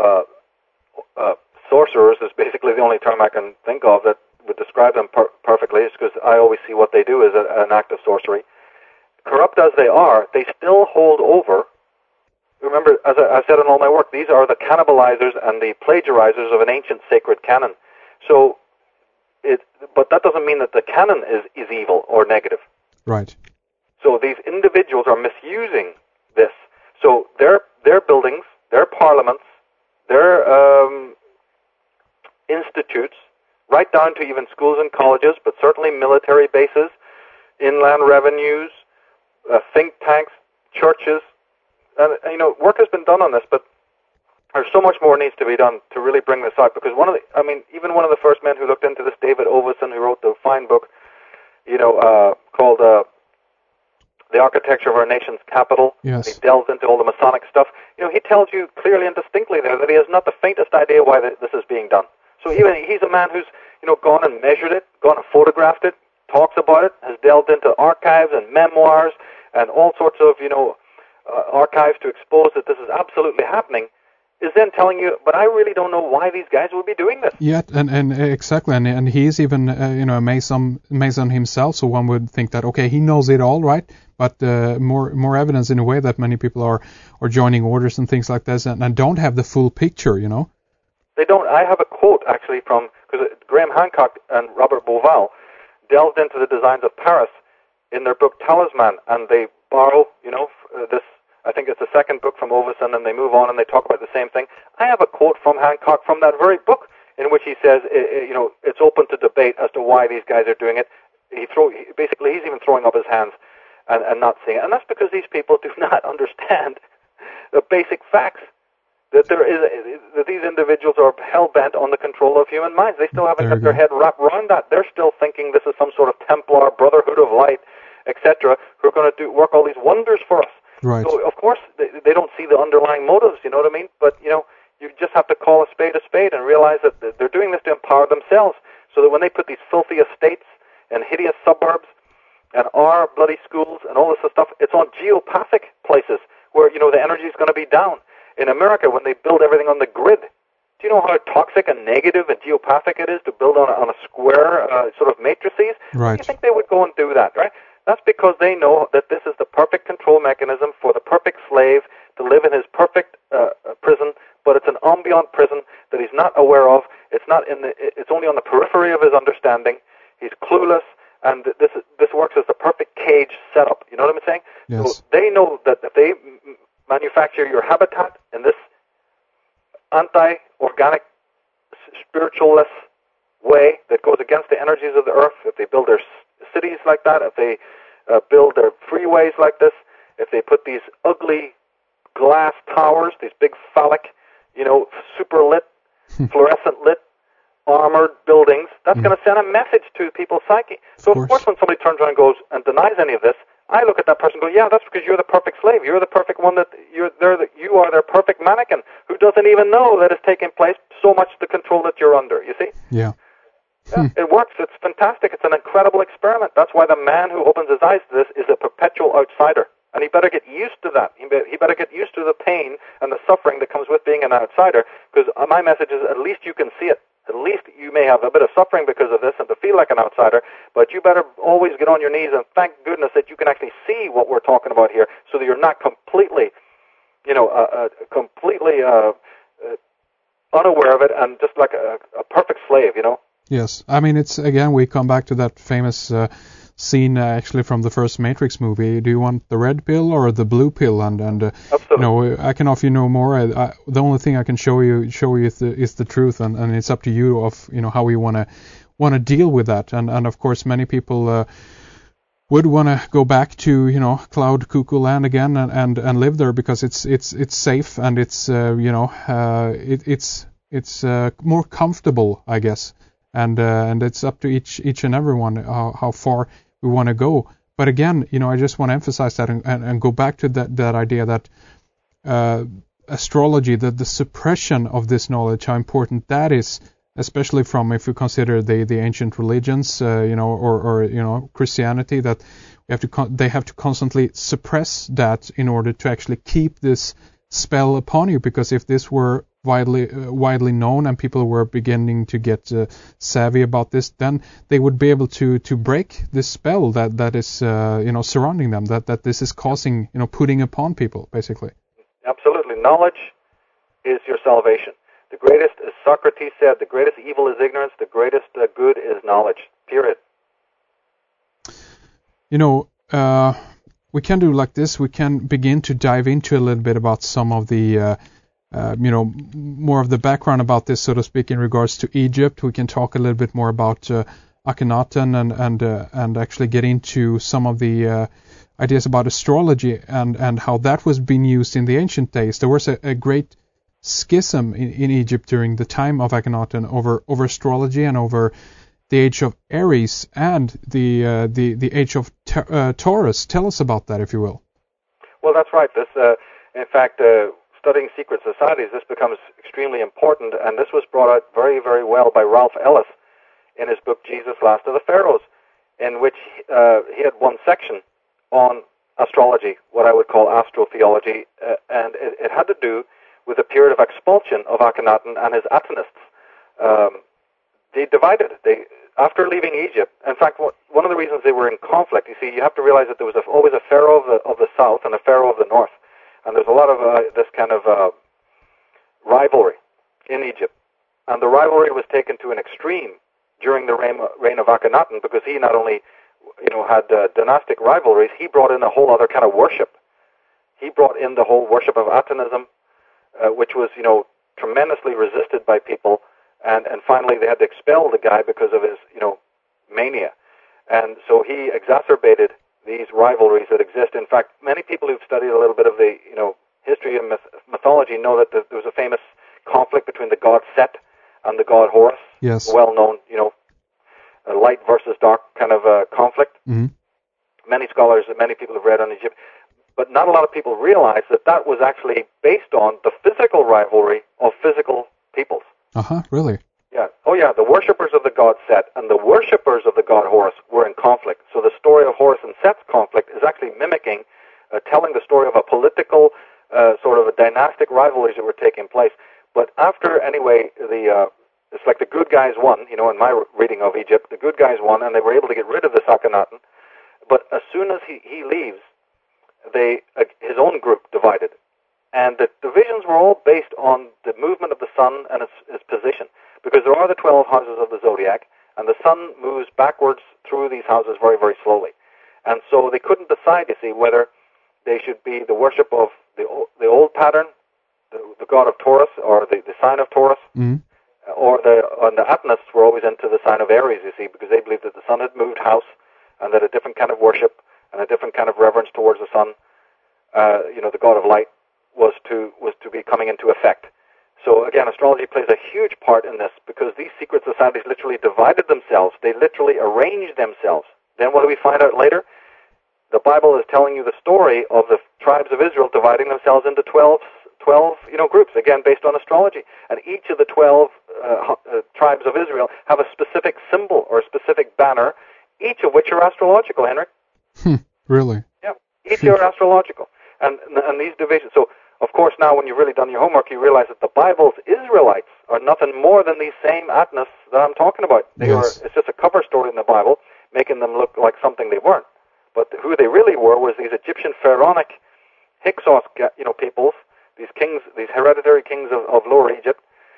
uh, uh, sorcerers is basically the only term I can think of that would describe them per- perfectly, is because I always see what they do as a, an act of sorcery. Corrupt as they are, they still hold over. Remember, as I, I've said in all my work, these are the cannibalizers and the plagiarizers of an ancient sacred canon. So, it, but that doesn't mean that the canon is, is evil or negative. Right. So these individuals are misusing this. So their their buildings, their parliaments, their um, institutes, right down to even schools and colleges, but certainly military bases, inland revenues, Uh, think tanks, churches, and you know, work has been done on this, but there's so much more needs to be done to really bring this out. Because one of the, I mean, even one of the first men who looked into this, David Ovison, who wrote the fine book, you know, uh, called uh, "The Architecture of Our Nation's Capital." Yes. He delves into all the Masonic stuff. You know, he tells you clearly and distinctly there that he has not the faintest idea why this is being done. So even he's a man who's, you know, gone and measured it, gone and photographed it, talks about it, has delved into archives and memoirs and all sorts of, you know, uh, archives to expose that this is absolutely happening, is then telling you, but I really don't know why these guys will be doing this. Yeah, and, and exactly, and, and he's even, uh, you know, a Mason, Mason himself, so one would think that, okay, he knows it all, right? But uh, more more evidence in a way that many people are, are joining orders and things like this and, and don't have the full picture, you know? They don't. I have a quote, actually, from, because Graham Hancock and Robert Bauval delved into the designs of Paris in their book Talisman, and they borrow, you know, uh, this I think it's the second book from Ovison, and they move on and they talk about the same thing. I have a quote from Hancock from that very book in which he says, you know, it's open to debate as to why these guys are doing it. He throw he, basically he's even throwing up his hands and, and not seeing it, and that's because these people do not understand the basic facts. That there is that these individuals are hell bent on the control of human minds. They still haven't got their head wrapped around that. They're still thinking this is some sort of Templar Brotherhood of Light, et cetera, who are going to do work all these wonders for us. Right. So of course they, they don't see the underlying motives. You know what I mean? But you know, you just have to call a spade a spade and realize that they're doing this to empower themselves, so that when they put these filthy estates and hideous suburbs and our bloody schools and all this stuff, it's on geopathic places where you know the energy is going to be down. In America, when they build everything on the grid, do you know how toxic and negative and geopathic it is to build on a, on a square uh, sort of matrices? Right. Do you think they would go and do that, right? That's because they know that this is the perfect control mechanism for the perfect slave to live in his perfect uh, prison, but it's an ambient prison that he's not aware of. It's not in the. It's only on the periphery of his understanding. He's clueless, and this this works as the perfect cage setup. You know what I'm saying? Yes. So they know that if they manufacture your habitat in this anti-organic, spiritualless way that goes against the energies of the earth, if they build their cities like that, if they uh, build their freeways like this, if they put these ugly glass towers, these big phallic, you know, super lit, fluorescent lit, armored buildings, that's mm. going to send a message to people's psyche. So, of course. of course, when somebody turns around and goes and denies any of this, I look at that person and go, yeah, that's because you're the perfect slave. You're the perfect one that you're they're the, you are their perfect mannequin who doesn't even know that it's taking place so much the control that you're under, you see? Yeah. Yeah, hmm. It works. It's fantastic. It's an incredible experiment. That's why the man who opens his eyes to this is a perpetual outsider. And he better get used to that. He, be, he better get used to the pain and the suffering that comes with being an outsider, because my message is at least you can see it. At least you may have a bit of suffering because of this and to feel like an outsider, but you better always get on your knees and thank goodness that you can actually see what we're talking about here, so that you're not completely, you know, uh, uh, completely uh, uh, unaware of it and just like a, a perfect slave, you know? Yes. I mean, it's, again, we come back to that famous uh, scene uh, actually from the first Matrix movie. Do you want the red pill or the blue pill? And and uh, you know, I can offer you no more. I, I, the only thing I can show you show you is the, is the truth, and, and it's up to you of you know how you want to want to deal with that. And and of course, many people uh, would want to go back to you know cloud cuckoo land again and, and, and live there because it's it's it's safe and it's uh, you know uh, it, it's it's uh, more comfortable, I guess. And uh, and it's up to each each and everyone how, how far we want to go. But again, you know, I just want to emphasize that and, and, and go back to that, that idea that uh, astrology, that the suppression of this knowledge, how important that is, especially from if you consider the, the ancient religions, uh, you know, or, or you know Christianity, that we have to con- they have to constantly suppress that in order to actually keep this spell upon you. Because if this were widely uh, widely known and people were beginning to get uh, savvy about this, then they would be able to to break this spell that that is uh, you know surrounding them, that that this is causing you know putting upon people, basically. Absolutely. Knowledge is your salvation. The greatest, as Socrates said, the greatest evil is ignorance, the greatest uh, good is knowledge, period. You know, uh, we can do like this. We can begin to dive into a little bit about some of the uh, Uh, you know, more of the background about this, so to speak, in regards to Egypt. We can talk a little bit more about uh, Akhenaten and and uh, and actually get into some of the uh, ideas about astrology and, and how that was being used in the ancient days. There was a, a great schism in, in Egypt during the time of Akhenaten over over astrology and over the age of Aries and the uh, the the age of ta- uh, Taurus. Tell us about that, if you will. Well, that's right. This, uh, in fact. Uh Studying secret societies, this becomes extremely important, and this was brought out very, very well by Ralph Ellis in his book Jesus, Last of the Pharaohs, in which uh, he had one section on astrology, what I would call astrotheology, uh, and it, it had to do with the period of expulsion of Akhenaten and his Atenists. Um, they divided. They after leaving Egypt. In fact, what, one of the reasons they were in conflict, you see, you have to realize that there was a, always a pharaoh of the, of the south and a pharaoh of the north. And there's a lot of uh, this kind of uh, rivalry in Egypt. And the rivalry was taken to an extreme during the reign, reign of Akhenaten, because he not only, you know, had uh, dynastic rivalries, he brought in a whole other kind of worship. he brought in the whole worship of Atonism, uh, which was, you know, tremendously resisted by people, and, and finally they had to expel the guy because of his, you know, mania. And so he exacerbated these rivalries that exist. In fact, many people who've studied a little bit of the, you know, history and myth- mythology know that there was a famous conflict between the god Set and the god Horus. Yes. Well-known, you know, uh, light versus dark kind of uh, conflict. Mm-hmm. Many scholars, many people have read on Egypt, but not a lot of people realize that that was actually based on the physical rivalry of physical peoples. Uh-huh, really? Yeah. Oh, yeah. The worshippers of the god Set and the worshippers of the god Horus were in conflict. So the story of Horus and Set's conflict is actually mimicking, uh, telling the story of a political, uh, sort of a dynastic rivalries that were taking place. But after, anyway, the uh, it's like the good guys won. You know, in my reading of Egypt, the good guys won, and they were able to get rid of this Akhenaten. But as soon as he, he leaves, they uh, his own group divided. And the divisions were all based on the movement of the sun and its, its position. Because there are the twelve houses of the zodiac, and the sun moves backwards through these houses very, very slowly. And so they couldn't decide, you see, whether they should be the worship of the the old pattern, the, the god of Taurus, or the, the sign of Taurus, Mm-hmm. or the and the Atonists were always into the sign of Aries, you see, because they believed that the sun had moved house, and that a different kind of worship and a different kind of reverence towards the sun, uh, you know, the god of light, was to was to be coming into effect. So again, astrology plays a huge part in this because these secret societies literally divided themselves. They literally arranged themselves. Then what do we find out later? The Bible is telling you the story of the tribes of Israel dividing themselves into twelve, twelve you know, groups, again, based on astrology. And each of the twelve uh, uh, tribes of Israel have a specific symbol or a specific banner, each of which are astrological, Henrik. Hmm, really? Yeah, each are astrological. And, and these divisions, so of course now when you've really done your homework, you realize that the Bible's Israelites are nothing more than these same Atonists that I'm talking about. They Yes. were, it's just a cover story in the Bible, making them look like something they weren't. But who they really were was these Egyptian pharaonic Hyksos, you know, peoples, these kings, these hereditary kings of, of Lower Egypt,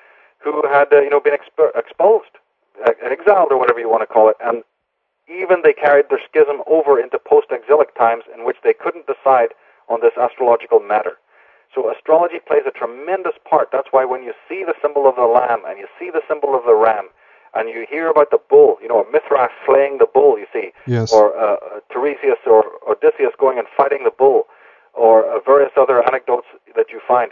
who had, uh, you know, been expo- exposed, uh, exiled, or whatever you want to call it, and even they carried their schism over into post-exilic times in which they couldn't decide on this astrological matter. So astrology plays a tremendous part. That's why when you see the symbol of the lamb and you see the symbol of the ram and you hear about the bull, you know, Mithras slaying the bull, you see, Yes. or uh, Tiresias or Odysseus going and fighting the bull, or uh, various other anecdotes that you find,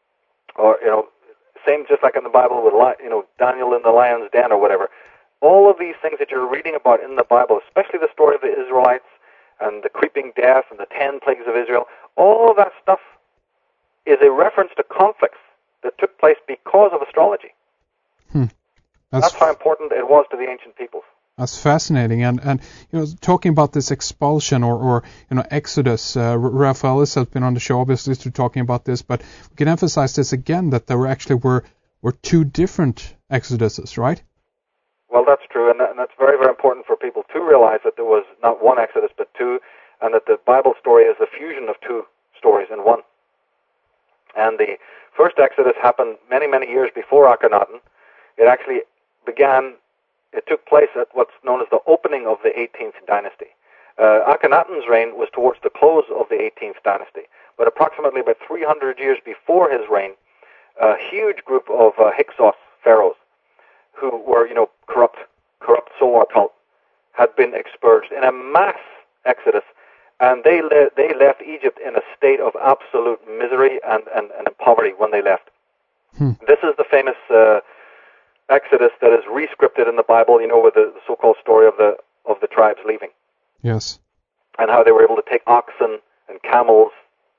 or, you know, same just like in the Bible with, li- you know, Daniel in the lion's den or whatever. All of these things that you're reading about in the Bible, especially the story of the Israelites and the creeping death and the ten plagues of Israel, all of that stuff is a reference to conflicts that took place because of astrology. Hmm. That's, That's how important it was to the ancient peoples. That's fascinating. And, and you know, talking about this expulsion or, or you know, Exodus, uh, Raphael has been on the show, obviously, to talking about this, but we can emphasize this again, that there were actually were, were two different Exoduses, right? Well, that's true, and, that, and that's very, very important for people to realize that there was not one Exodus, but two, and that the Bible story is the fusion of two stories in one. And the first Exodus happened many, many years before Akhenaten. It actually began, it took place at what's known as the opening of the eighteenth dynasty. Uh, Akhenaten's reign was towards the close of the eighteenth dynasty, but approximately about three hundred years before his reign, a huge group of uh, Hyksos pharaohs, who were, you know, corrupt, corrupt Solar cult, had been expurged in a mass exodus, and they le- they left Egypt in a state of absolute misery and, and, and poverty when they left. Hmm. This is the famous uh, exodus that is re-scripted in the Bible, you know, with the, the so-called story of the of the tribes leaving. Yes. And how they were able to take oxen and camels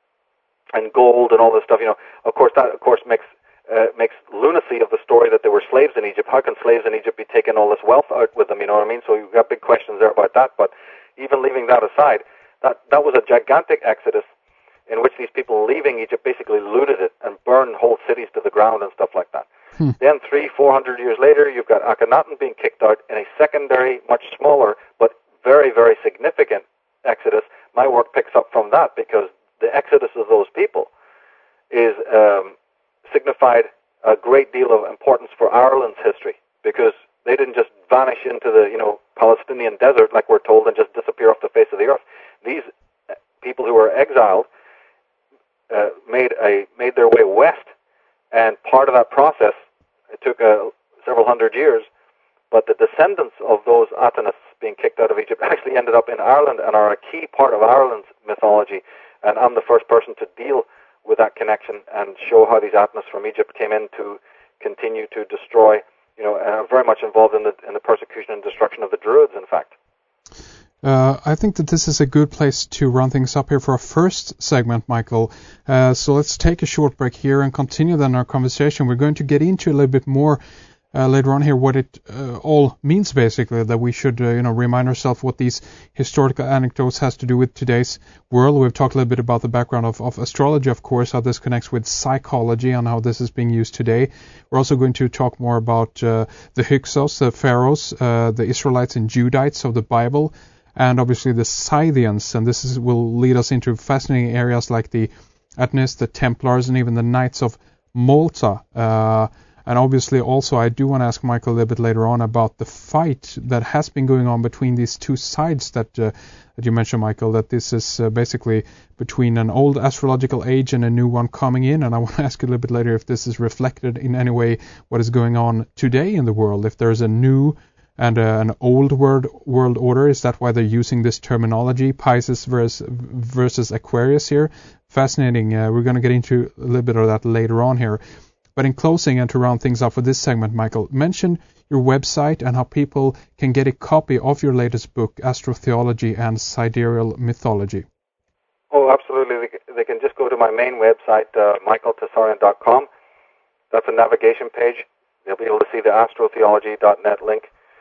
and gold and all this stuff. You know, of course, that of course makes uh, makes lunacy of the story that there were slaves in Egypt. How can slaves in Egypt be taking all this wealth out with them? You know what I mean? So you've got big questions there about that. But even leaving that aside, that that was a gigantic exodus in which these people leaving Egypt basically looted it and burned whole cities to the ground and stuff like that. Hmm. Then three, four hundred years later, you've got Akhenaten being kicked out in a secondary, much smaller, but very, very significant exodus. My work picks up from that because the exodus of those people is um, signified a great deal of importance for Ireland's history because they didn't just vanish into the, you know, Palestinian desert like we're told and just disappear off the face of the earth. These people who were exiled uh, made a made their way west, and part of that process, it took uh, several hundred years, but the descendants of those Atenists being kicked out of Egypt actually ended up in Ireland and are a key part of Ireland's mythology, and I'm the first person to deal with that connection and show how these Atenists from Egypt came in to continue to destroy, you know, uh, very much involved in the in the persecution and destruction of the Druids, in fact. Uh, I think that this is a good place to run things up here for our first segment, Michael. Uh, so let's take a short break here and continue then our conversation. We're going to get into a little bit more uh, later on here what it uh, all means, basically, that we should uh, you know remind ourselves what these historical anecdotes has to do with today's world. We've talked a little bit about the background of, of astrology, of course, how this connects with psychology and how this is being used today. We're also going to talk more about uh, the Hyksos, the Pharaohs, uh, the Israelites and Judites of the Bible, and obviously the Scythians, and this is, will lead us into fascinating areas like the Atenists, the Templars, and even the Knights of Malta. Uh, and obviously also I do want to ask Michael a little bit later on about the fight that has been going on between these two sides that, uh, that you mentioned, Michael, that this is uh, basically between an old astrological age and a new one coming in. And I want to ask you a little bit later if this is reflected in any way what is going on today in the world, if there's a new and uh, an old world world order. Is that why they're using this terminology, Pisces versus, versus Aquarius here? Fascinating. Uh, we're going to get into a little bit of that later on here. But in closing, and to round things up for this segment, Michael, mention your website and how people can get a copy of your latest book, Astrotheology and Sidereal Mythology. Oh, absolutely. They, they can just go to my main website, uh, michael tsarion dot com. That's a navigation page. They'll be able to see the astrotheology dot net link.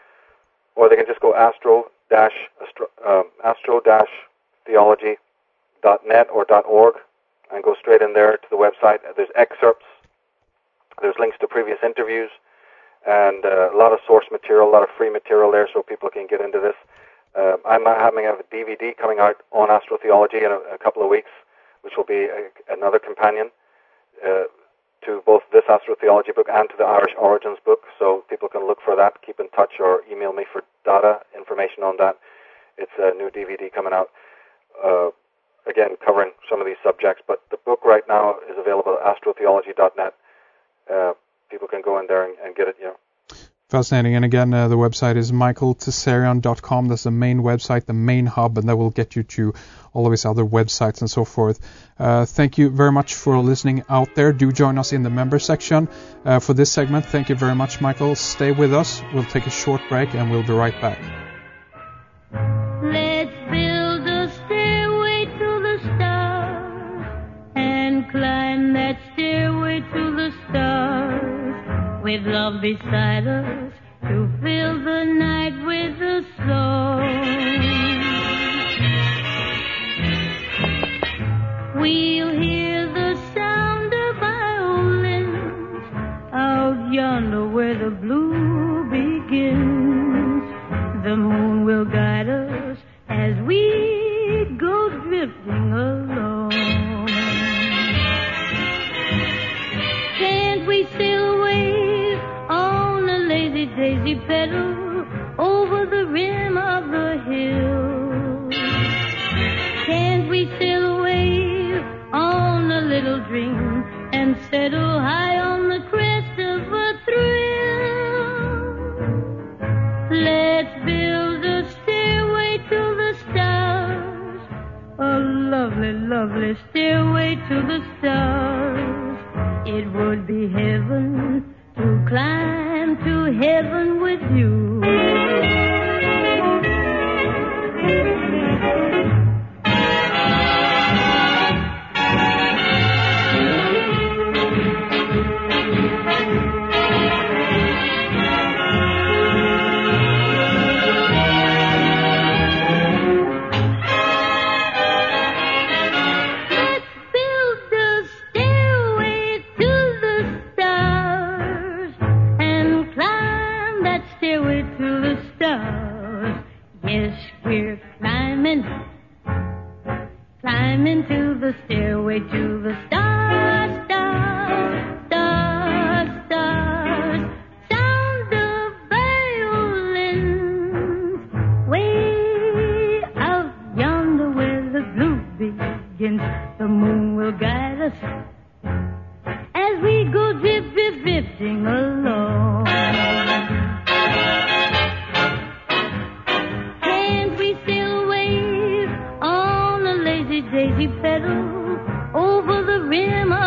Or they can just go astro dash um, astro dash theology dot net or .org and go straight in there to the website. There's excerpts, there's links to previous interviews, and uh, a lot of source material, a lot of free material there, so people can get into this. Uh, I'm having a D V D coming out on astrotheology in a, a couple of weeks, which will be a, another companion uh, to both this astrotheology book and to the Irish Origins book, so people can look for that, keep in touch, or email me for data information on that. It's a new D V D coming out, uh, again, covering some of these subjects, but the book right now is available at astrotheology dot net. Uh, people can go in there and, and get it, you know. Fascinating. And again, uh, the website is michael tsarion dot com. That's the main website, the main hub, and that will get you to all of his other websites and so forth. Uh, thank you very much for listening out there. Do join us in the member section uh, for this segment. Thank you very much, Michael. Stay with us. We'll take a short break and we'll be right back. Let's build a stairway to the stars and climb that stairway to the stars with love beside us to fill the night with a song. We'll hear the sound of violins out yonder where the blue begins. The moon will guide us as we go drifting along. Can't we sail away on a lazy daisy petal over the rim of the hill? Can't we sail away on a little dream and settle high on the crest of a thrill? Let's build a stairway to the stars, a lovely, lovely stairway to the stars. It would be heaven to climb to heaven with you. Stairway guide us as we go drip, drip, drifting along. Can't we still wave on a lazy daisy pedal over the rim of